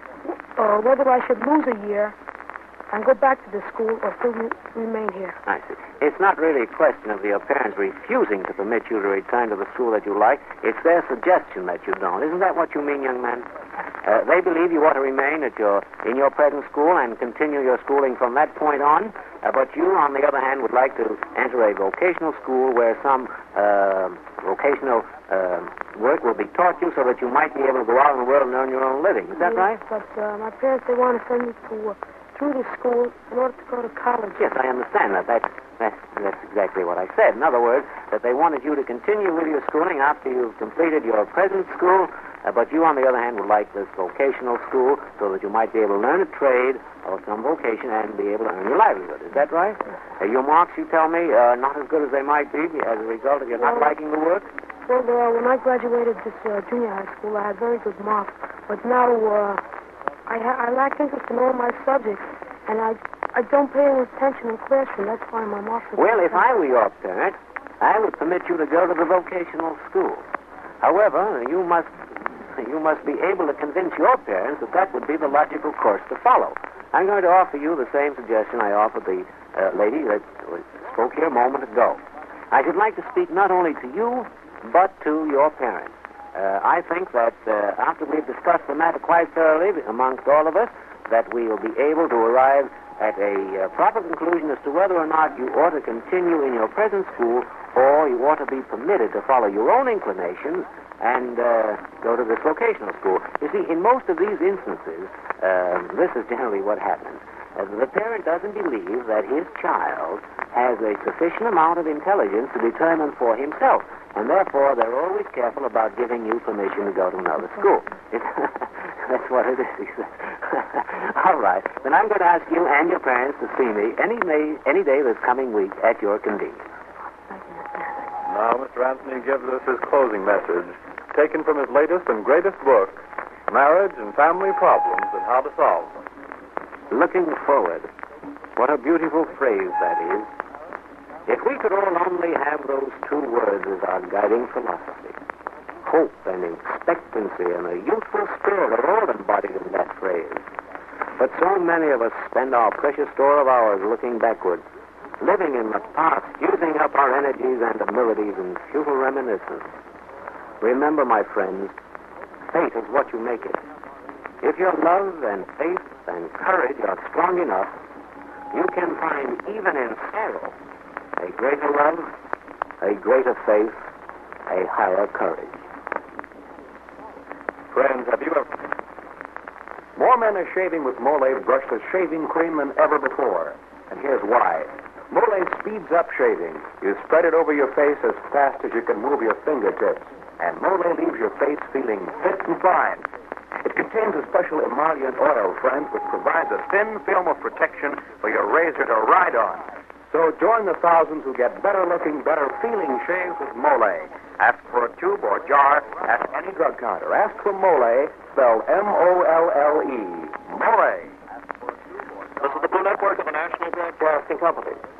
uh, whether I should lose a year and go back to the school or still re- remain here. I see. It's not really a question of your parents refusing to permit you to return to the school that you like. It's their suggestion that you don't. Isn't that what you mean, young man? Uh, they believe you ought to remain at your in your present school and continue your schooling from that point on. Uh, but you, on the other hand, would like to enter a vocational school where some uh, vocational uh, work will be taught you so that you might be able to go out in the world and earn your own living. Is that yes, right? But uh, my parents, they want to send me to... Uh, through the school in order to go to college. Yes, I understand that. That's, that's, that's exactly what I said. In other words, that they wanted you to continue with your schooling after you've completed your present school, uh, but you, on the other hand, would like this vocational school so that you might be able to learn a trade or some vocation and be able to earn your livelihood. Is that right? Uh, your marks, you tell me, are not as good as they might be as a result of your not well, liking the work? Well, uh, when I graduated this uh, junior high school, I had very good marks, but now... Uh, I, ha- I lack interest in all my subjects, and I I don't pay any attention in classroom. That's why my marks are... Well, if I were your parent, I would permit you to go to the vocational school. However, you must you must be able to convince your parents that that would be the logical course to follow. I'm going to offer you the same suggestion I offered the uh, lady that spoke here a moment ago. I should like to speak not only to you, but to your parents. Uh, I think that uh, after we've discussed the matter quite thoroughly amongst all of us, that we will be able to arrive at a uh, proper conclusion as to whether or not you ought to continue in your present school or you ought to be permitted to follow your own inclinations and uh, go to this vocational school. You see, in most of these instances, uh, this is generally what happens. Uh, the parent doesn't believe that his child has a sufficient amount of intelligence to determine for himself. And therefore, they're always careful about giving you permission to go to another school. That's what it is, he said. All right. Then I'm going to ask you and your parents to see me any day, any day this coming week at your convenience. Now, Mister Anthony gives us his closing message, taken from his latest and greatest book, Marriage and Family Problems and How to Solve Them. Looking forward. What a beautiful phrase that is. If we could all only have those two words as our guiding philosophy, hope and expectancy and a youthful spirit are all embodied in that phrase. But so many of us spend our precious store of hours looking backward, living in the past, using up our energies and abilities in futile reminiscence. Remember, my friends, fate is what you make it. If your love and faith and courage are strong enough, you can find even in sorrow a greater love, a greater faith, a higher courage. Friends, have you ever... More men are shaving with Mole brushless shaving cream than ever before. And here's why. Mole speeds up shaving. You spread it over your face as fast as you can move your fingertips. And Mole leaves your face feeling fit and fine. It contains a special emollient oil, friends, which provides a thin film of protection for your razor to ride on. So join the thousands who get better-looking, better-feeling shaves with Mole. Ask for a tube or jar at any drug counter. Ask for Mole, spelled M O L L E. Mole. This is the Blue Network of the National Broadcasting Company.